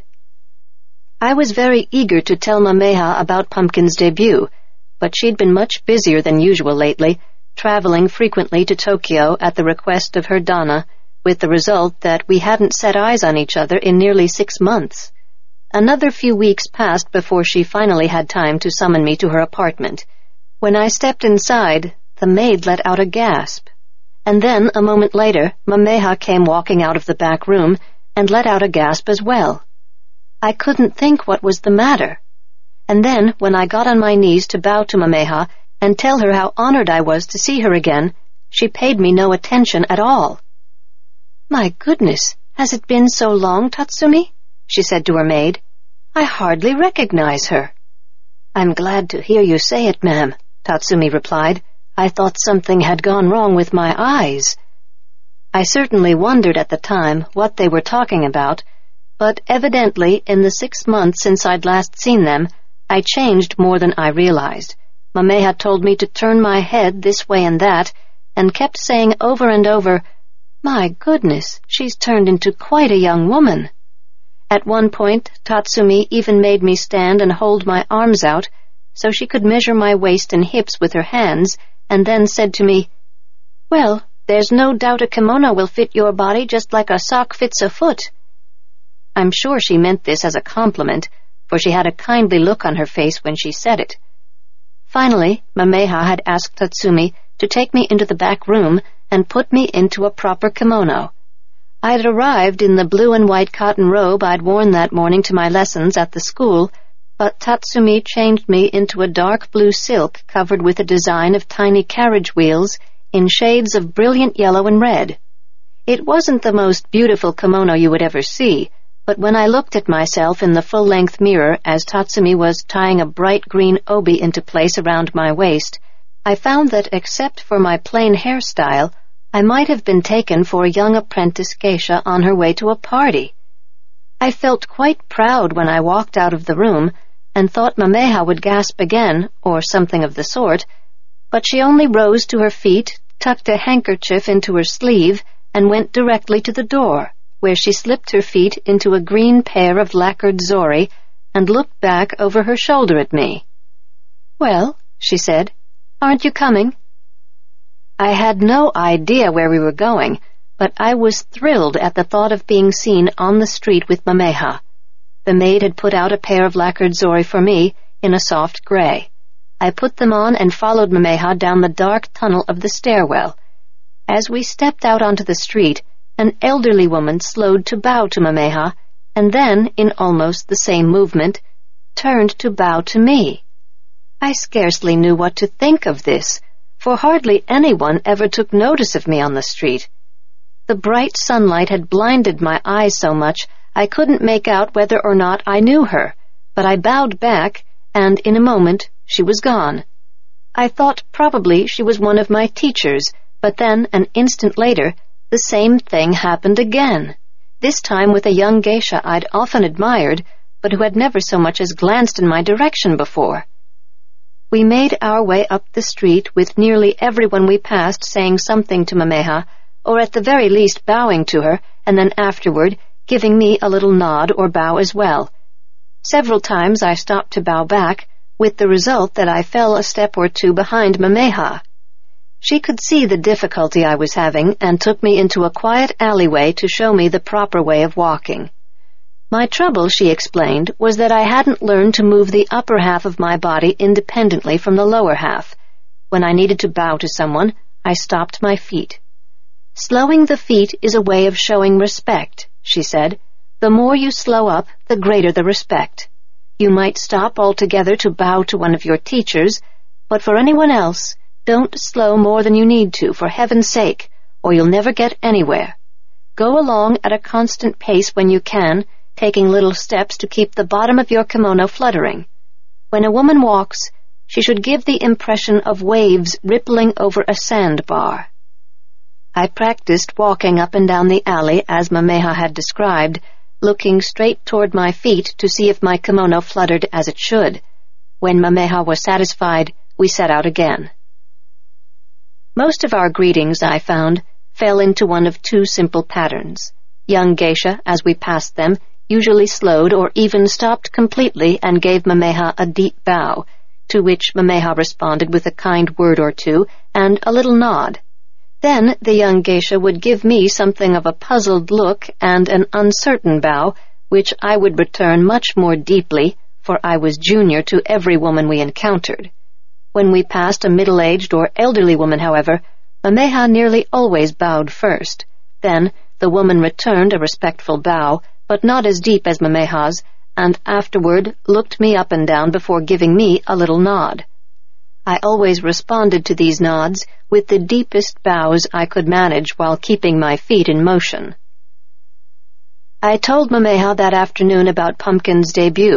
I was very eager to tell Mameha about Pumpkin's debut, but she'd been much busier than usual lately, traveling frequently to Tokyo at the request of her Dana, with the result that we hadn't set eyes on each other in nearly six months. Another few weeks passed before she finally had time to summon me to her apartment. When I stepped inside, the maid let out a gasp. And then, a moment later, Mameha came walking out of the back room and let out a gasp as well. I couldn't think what was the matter. And then, when I got on my knees to bow to Mameha and tell her how honored I was to see her again, she paid me no attention at all. "My goodness, has it been so long, Tatsumi?" she said to her maid. "I hardly recognize her." "I'm glad to hear you say it, ma'am," Tatsumi replied. I thought something had gone wrong with my eyes. I certainly wondered at the time what they were talking about, but evidently in the six months since I'd last seen them, I changed more than I realized. Mameha told me to turn my head this way and that, and kept saying over and over, "My goodness, she's turned into quite a young woman." At one point, Tatsumi even made me stand and hold my arms out so she could measure my waist and hips with her hands, and then said to me, "Well, there's no doubt a kimono will fit your body just like a sock fits a foot." I'm sure she meant this as a compliment, for she had a kindly look on her face when she said it. Finally, Mameha had asked Tatsumi to take me into the back room and put me into a proper kimono. I'd arrived in the blue and white cotton robe I'd worn that morning to my lessons at the school, but Tatsumi changed me into a dark blue silk covered with a design of tiny carriage wheels in shades of brilliant yellow and red. It wasn't the most beautiful kimono you would ever see, but when I looked at myself in the full-length mirror as Tatsumi was tying a bright green obi into place around my waist, I found that except for my plain hairstyle, I might have been taken for a young apprentice geisha on her way to a party. I felt quite proud when I walked out of the room and thought Mameha would gasp again, or something of the sort, but she only rose to her feet, tucked a handkerchief into her sleeve, and went directly to the door, where she slipped her feet into a green pair of lacquered zori and looked back over her shoulder at me. "Well," she said, "aren't you coming?" I had no idea where we were going, but I was thrilled at the thought of being seen on the street with Mameha. The maid had put out a pair of lacquered zori for me in a soft gray. I put them on and followed Mameha down the dark tunnel of the stairwell. As we stepped out onto the street, an elderly woman slowed to bow to Mameha, and then, in almost the same movement, turned to bow to me. I scarcely knew what to think of this, for hardly anyone ever took notice of me on the street. The bright sunlight had blinded my eyes so much I couldn't make out whether or not I knew her, but I bowed back, and in a moment she was gone. I thought probably she was one of my teachers, but then, an instant later, the same thing happened again, this time with a young geisha I'd often admired, but who had never so much as glanced in my direction before. We made our way up the street with nearly everyone we passed saying something to Mameha, or at the very least bowing to her, and then afterward giving me a little nod or bow as well. Several times I stopped to bow back, with the result that I fell a step or two behind Mameha. She could see the difficulty I was having and took me into a quiet alleyway to show me the proper way of walking. My trouble, she explained, was that I hadn't learned to move the upper half of my body independently from the lower half. When I needed to bow to someone, I stopped my feet. Slowing the feet is a way of showing respect, she said. The more you slow up, the greater the respect. You might stop altogether to bow to one of your teachers, but for anyone else, don't slow more than you need to, for heaven's sake, or you'll never get anywhere. Go along at a constant pace when you can, taking little steps to keep the bottom of your kimono fluttering. When a woman walks, she should give the impression of waves rippling over a sandbar. I practiced walking up and down the alley as Mameha had described, looking straight toward my feet to see if my kimono fluttered as it should. When Mameha was satisfied, we set out again. Most of our greetings, I found, fell into one of two simple patterns. Young geisha, as we passed them, usually slowed or even stopped completely and gave Mameha a deep bow, to which Mameha responded with a kind word or two and a little nod. Then the young geisha would give me something of a puzzled look and an uncertain bow, which I would return much more deeply, for I was junior to every woman we encountered. When we passed a middle-aged or elderly woman, however, Mameha nearly always bowed first. Then the woman returned a respectful bow, but not as deep as Mameha's, and afterward looked me up and down before giving me a little nod. I always responded to these nods with the deepest bows I could manage while keeping my feet in motion. I told Mameha that afternoon about Pumpkin's debut,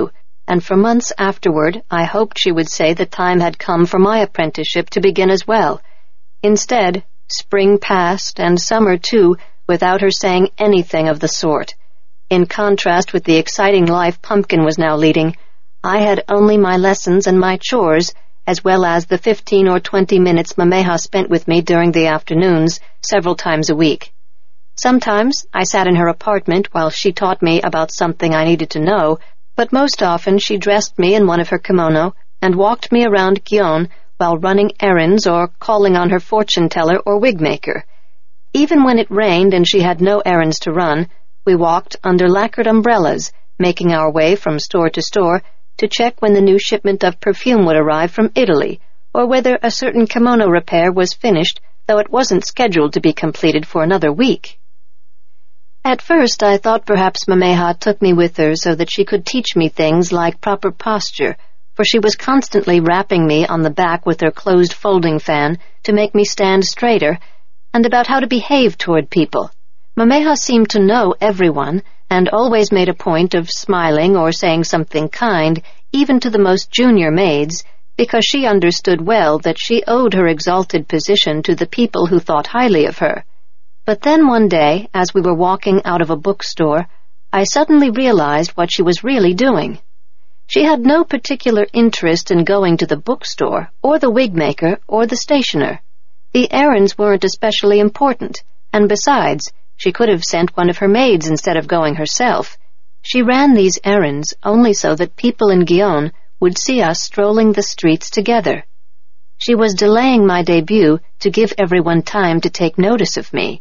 and for months afterward I hoped she would say the time had come for my apprenticeship to begin as well. Instead, spring passed, and summer too, without her saying anything of the sort. In contrast with the exciting life Pumpkin was now leading, I had only my lessons and my chores, as well as the fifteen or twenty minutes Mameja spent with me during the afternoons, several times a week. Sometimes I sat in her apartment while she taught me about something I needed to know, but most often she dressed me in one of her kimono and walked me around Gion while running errands or calling on her fortune-teller or wig-maker. Even when it rained and she had no errands to run, we walked under lacquered umbrellas, making our way from store to store to check when the new shipment of perfume would arrive from Italy, or whether a certain kimono repair was finished, though it wasn't scheduled to be completed for another week. At first I thought perhaps Mameja took me with her so that she could teach me things like proper posture, for she was constantly rapping me on the back with her closed folding fan to make me stand straighter, and about how to behave toward people. Mameja seemed to know everyone, and always made a point of smiling or saying something kind, even to the most junior maids, because she understood well that she owed her exalted position to the people who thought highly of her. But then one day, as we were walking out of a bookstore, I suddenly realized what she was really doing. She had no particular interest in going to the bookstore, or the wig-maker, or the stationer. The errands weren't especially important, and besides, she could have sent one of her maids instead of going herself. She ran these errands only so that people in Gion would see us strolling the streets together. She was delaying my debut to give everyone time to take notice of me.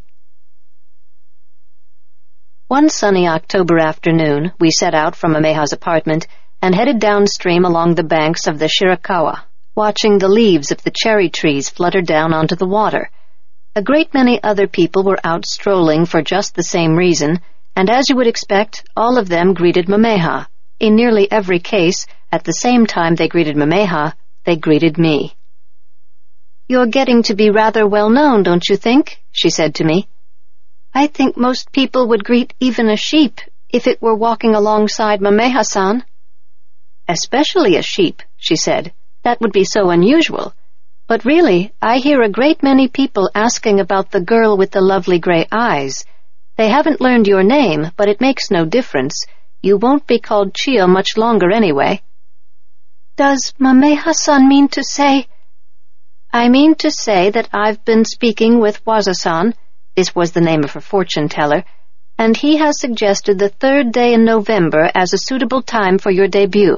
One sunny October afternoon, we set out from Mameja's apartment and headed downstream along the banks of the Shirakawa, watching the leaves of the cherry trees flutter down onto the water. A great many other people were out strolling for just the same reason, and as you would expect, all of them greeted Mameja. In nearly every case, at the same time they greeted Mameja, they greeted me. "You're getting to be rather well known, don't you think?" she said to me. "I think most people would greet even a sheep if it were walking alongside Mameja-san." "Especially a sheep," she said. "That would be so unusual. But really, I hear a great many people asking about the girl with the lovely gray eyes. They haven't learned your name, but it makes no difference. You won't be called Chio much longer anyway." "Does Mameja-san mean to say—" "I mean to say that I've been speaking with Waza-san," this was the name of her fortune-teller, "and he has suggested the third day in November as a suitable time for your debut."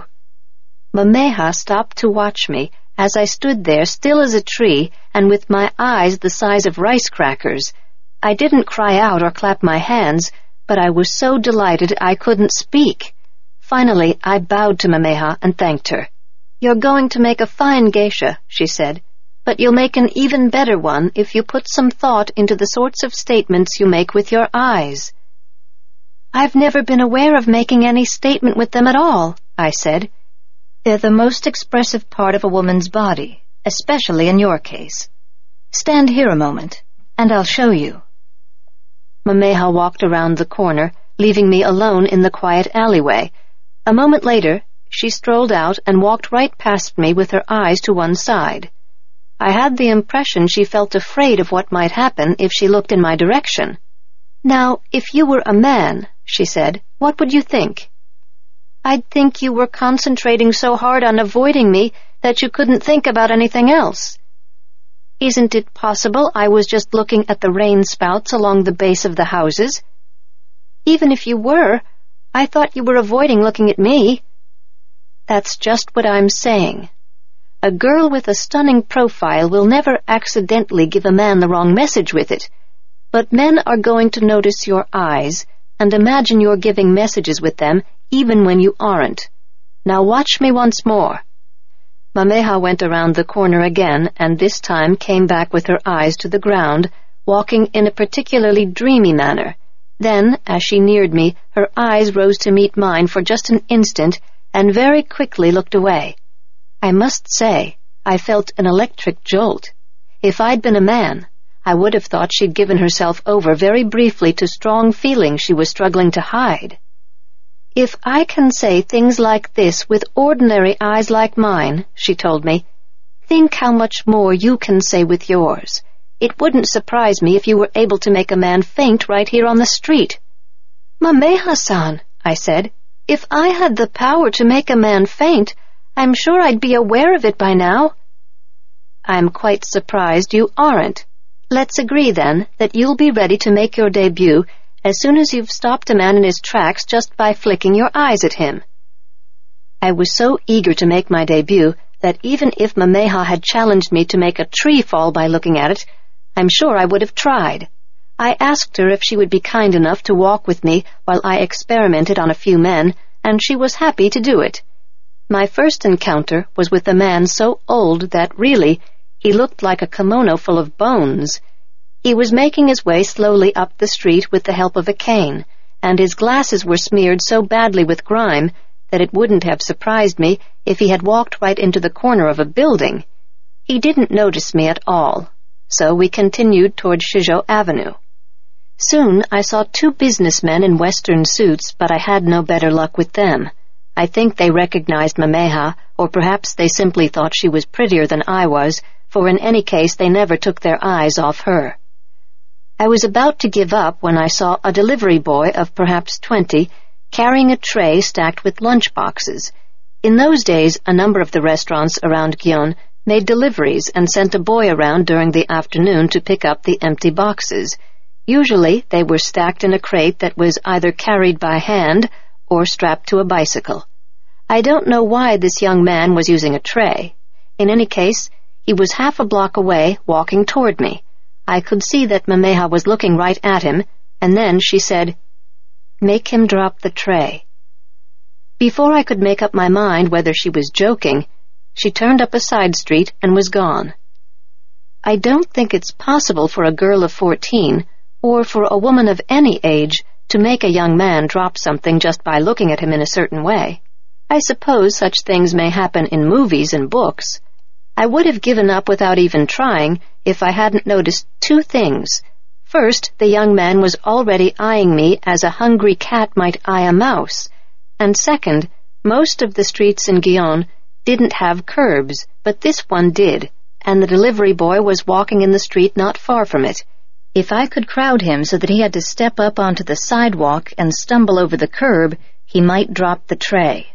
Mameja stopped to watch me as I stood there still as a tree and with my eyes the size of rice crackers. I didn't cry out or clap my hands, but I was so delighted I couldn't speak. Finally, I bowed to Mameja and thanked her. "You're going to make a fine geisha," she said, "but you'll make an even better one if you put some thought into the sorts of statements you make with your eyes." "I've never been aware of making any statement with them at all," I said. "They're the most expressive part of a woman's body, especially in your case. Stand here a moment, and I'll show you." Mameja walked around the corner, leaving me alone in the quiet alleyway. A moment later, she strolled out and walked right past me with her eyes to one side. I had the impression she felt afraid of what might happen if she looked in my direction. "Now, if you were a man," she said, "what would you think?" "I'd think you were concentrating so hard on avoiding me that you couldn't think about anything else." "Isn't it possible I was just looking at the rain spouts along the base of the houses?" "Even if you were, I thought you were avoiding looking at me." "That's just what I'm saying. A girl with a stunning profile will never accidentally give a man the wrong message with it, but men are going to notice your eyes and imagine you're giving messages with them even when you aren't. Now watch me once more." Mameja went around the corner again, and this time came back with her eyes to the ground, walking in a particularly dreamy manner. Then, as she neared me, her eyes rose to meet mine for just an instant, and very quickly looked away. I must say, I felt an electric jolt. If I'd been a man, I would have thought she'd given herself over very briefly to strong feelings she was struggling to hide. "If I can say things like this with ordinary eyes like mine," she told me, "think how much more you can say with yours. It wouldn't surprise me if you were able to make a man faint right here on the street." "Mameha-san," I said, "if I had the power to make a man faint, I'm sure I'd be aware of it by now." "I'm quite surprised you aren't. Let's agree, then, that you'll be ready to make your debut as soon as you've stopped a man in his tracks just by flicking your eyes at him." I was so eager to make my debut that even if Mameha had challenged me to make a tree fall by looking at it, I'm sure I would have tried. I asked her if she would be kind enough to walk with me while I experimented on a few men, and she was happy to do it. My first encounter was with a man so old that, really, he looked like a kimono full of bones. He was making his way slowly up the street with the help of a cane, and his glasses were smeared so badly with grime that it wouldn't have surprised me if he had walked right into the corner of a building. He didn't notice me at all, so we continued toward Shijo Avenue. Soon I saw two businessmen in western suits, but I had no better luck with them. I think they recognized Mameha, or perhaps they simply thought she was prettier than I was, for in any case they never took their eyes off her. I was about to give up when I saw a delivery boy of perhaps twenty carrying a tray stacked with lunch boxes. In those days, a number of the restaurants around Gion made deliveries and sent a boy around during the afternoon to pick up the empty boxes. Usually they were stacked in a crate that was either carried by hand or strapped to a bicycle. I don't know why this young man was using a tray. In any case, he was half a block away, walking toward me. I could see that Mameha was looking right at him, and then she said, "Make him drop the tray." Before I could make up my mind whether she was joking, she turned up a side street and was gone. I don't think it's possible for a girl of fourteen, or for a woman of any age, to make a young man drop something just by looking at him in a certain way. I suppose such things may happen in movies and books. I would have given up without even trying if I hadn't noticed two things. First, the young man was already eyeing me as a hungry cat might eye a mouse. And second, most of the streets in Gion didn't have curbs, but this one did, and the delivery boy was walking in the street not far from it. If I could crowd him so that he had to step up onto the sidewalk and stumble over the curb, he might drop the tray.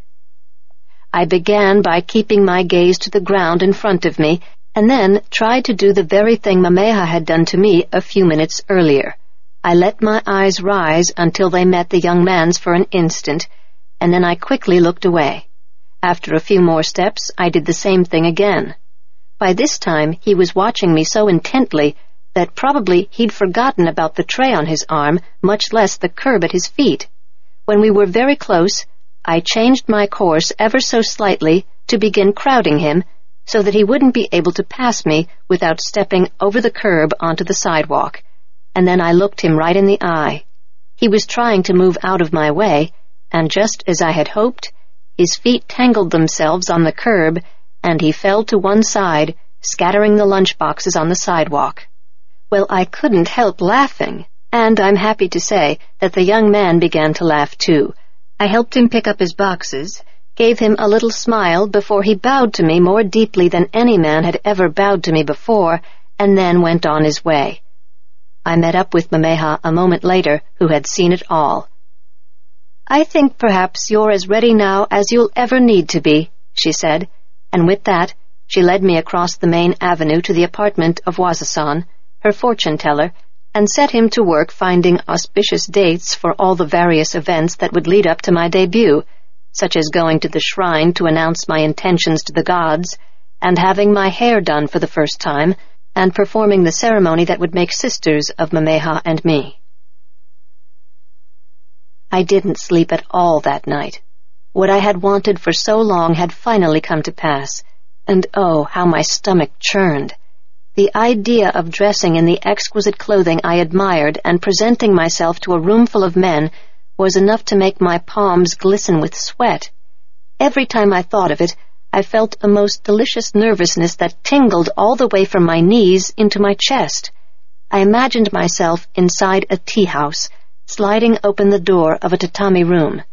I began by keeping my gaze to the ground in front of me, and then tried to do the very thing Mameha had done to me a few minutes earlier. I let my eyes rise until they met the young man's for an instant, and then I quickly looked away. After a few more steps, I did the same thing again. By this time, he was watching me so intently that probably he'd forgotten about the tray on his arm, much less the curb at his feet. When we were very close, I changed my course ever so slightly to begin crowding him so that he wouldn't be able to pass me without stepping over the curb onto the sidewalk, and then I looked him right in the eye. He was trying to move out of my way, and just as I had hoped, his feet tangled themselves on the curb, and he fell to one side, scattering the lunch boxes on the sidewalk. Well, I couldn't help laughing, and I'm happy to say that the young man began to laugh too. I helped him pick up his boxes, gave him a little smile before he bowed to me more deeply than any man had ever bowed to me before, and then went on his way. I met up with Mameha a moment later, who had seen it all. "I think perhaps you're as ready now as you'll ever need to be," she said, and with that she led me across the main avenue to the apartment of Waza-san, her fortune-teller, and set him to work finding auspicious dates for all the various events that would lead up to my debut, such as going to the shrine to announce my intentions to the gods, and having my hair done for the first time, and performing the ceremony that would make sisters of Mameha and me. I didn't sleep at all that night. What I had wanted for so long had finally come to pass, and oh, how my stomach churned. The idea of dressing in the exquisite clothing I admired and presenting myself to a room full of men was enough to make my palms glisten with sweat. Every time I thought of it, I felt a most delicious nervousness that tingled all the way from my knees into my chest. I imagined myself inside a tea-house, sliding open the door of a tatami room.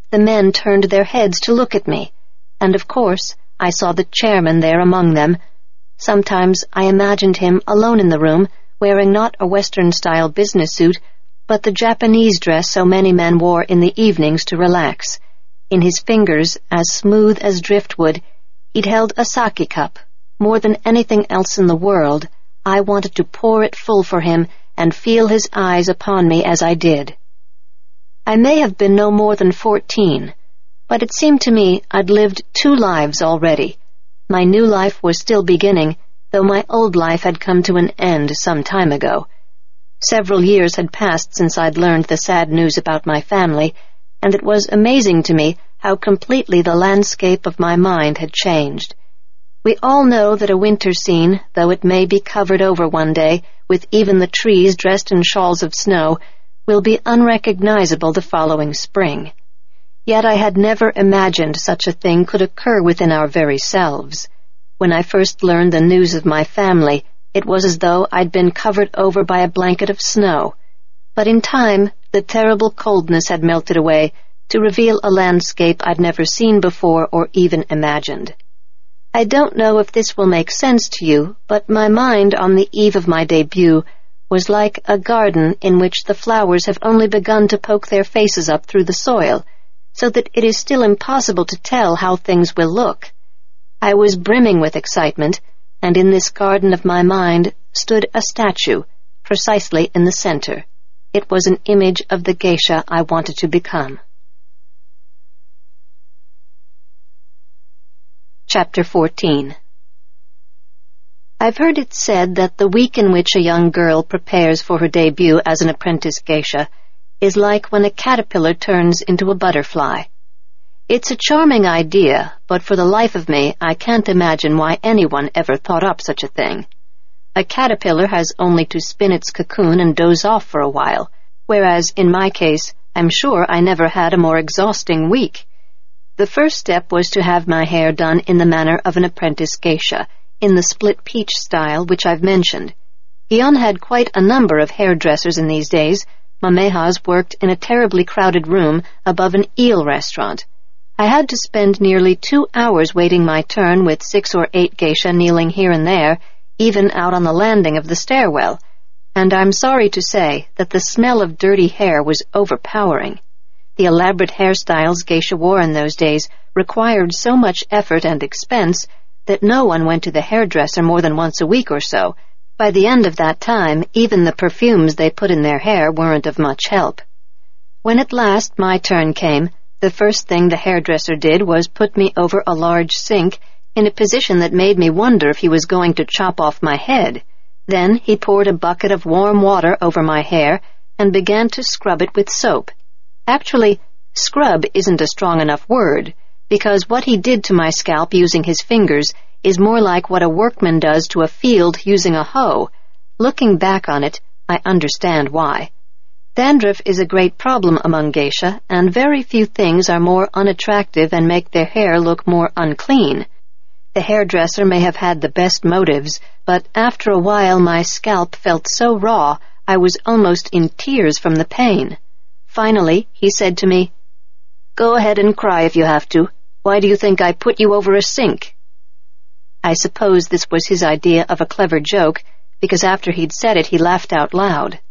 the men turned their heads to look at me, and of course I saw the chairman there among them. Sometimes I imagined him alone in the room, wearing not a Western-style business suit, but the Japanese dress so many men wore in the evenings to relax. In his fingers, as smooth as driftwood, he'd held a sake cup. More than anything else in the world, I wanted to pour it full for him and feel his eyes upon me as I did. I may have been no more than fourteen, but it seemed to me I'd lived two lives already. My new life was still beginning, though my old life had come to an end some time ago. Several years had passed since I'd learned the sad news about my family, and it was amazing to me how completely the landscape of my mind had changed. We all know that a winter scene, though it may be covered over one day, with even the trees dressed in shawls of snow, will be unrecognizable the following spring. Yet I had never imagined such a thing could occur within our very selves. When I first learned the news of my family, it was as though I'd been covered over by a blanket of snow. But in time, the terrible coldness had melted away to reveal a landscape I'd never seen before or even imagined. I don't know if this will make sense to you, but my mind on the eve of my debut was like a garden in which the flowers have only begun to poke their faces up through the soil, so that it is still impossible to tell how things will look. I was brimming with excitement, and in this garden of my mind stood a statue, precisely in the center. It was an image of the geisha I wanted to become. Chapter fourteen. I've heard it said that the week in which a young girl prepares for her debut as an apprentice geisha is like when a caterpillar turns into a butterfly. It's a charming idea, but for the life of me, I can't imagine why anyone ever thought up such a thing. A caterpillar has only to spin its cocoon and doze off for a while, whereas, in my case, I'm sure I never had a more exhausting week. The first step was to have my hair done in the manner of an apprentice geisha, in the split peach style which I've mentioned. Gion had quite a number of hairdressers in these days. Mamehas worked in a terribly crowded room above an eel restaurant. I had to spend nearly two hours waiting my turn with six or eight geisha kneeling here and there, even out on the landing of the stairwell, and I'm sorry to say that the smell of dirty hair was overpowering. The elaborate hairstyles geisha wore in those days required so much effort and expense that no one went to the hairdresser more than once a week or so. By the end of that time, even the perfumes they put in their hair weren't of much help. When at last my turn came, the first thing the hairdresser did was put me over a large sink in a position that made me wonder if he was going to chop off my head. Then he poured a bucket of warm water over my hair and began to scrub it with soap. Actually, scrub isn't a strong enough word, because what he did to my scalp using his fingers is more like what a workman does to a field using a hoe. Looking back on it, I understand why. Dandruff is a great problem among geisha, and very few things are more unattractive and make their hair look more unclean. The hairdresser may have had the best motives, but after a while my scalp felt so raw I was almost in tears from the pain. Finally, he said to me, "Go ahead and cry if you have to. Why do you think I put you over a sink?" I suppose this was his idea of a clever joke, because after he'd said it he laughed out loud.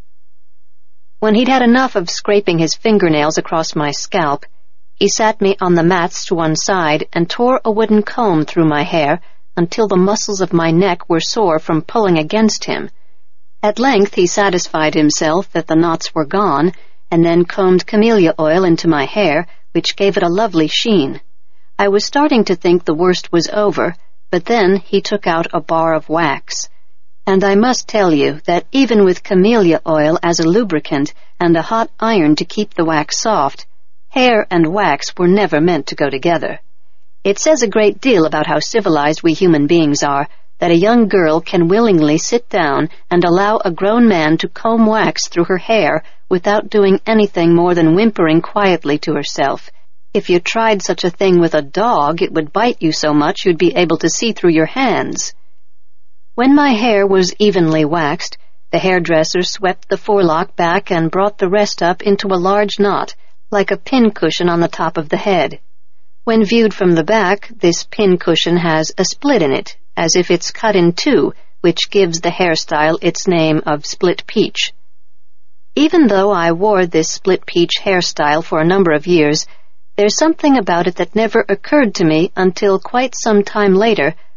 When he'd had enough of scraping his fingernails across my scalp, he sat me on the mats to one side and tore a wooden comb through my hair until the muscles of my neck were sore from pulling against him. At length he satisfied himself that the knots were gone, and then combed camellia oil into my hair, which gave it a lovely sheen. I was starting to think the worst was over, but then he took out a bar of wax. And I must tell you that even with camellia oil as a lubricant and a hot iron to keep the wax soft, hair and wax were never meant to go together. It says a great deal about how civilized we human beings are, that a young girl can willingly sit down and allow a grown man to comb wax through her hair without doing anything more than whimpering quietly to herself. If you tried such a thing with a dog, it would bite you so much you'd be able to see through your hands. When my hair was evenly waxed, the hairdresser swept the forelock back and brought the rest up into a large knot, like a pincushion on the top of the head. When viewed from the back, this pincushion has a split in it, as if it's cut in two, which gives the hairstyle its name of split peach. Even though I wore this split peach hairstyle for a number of years, there's something about it that never occurred to me until quite some time later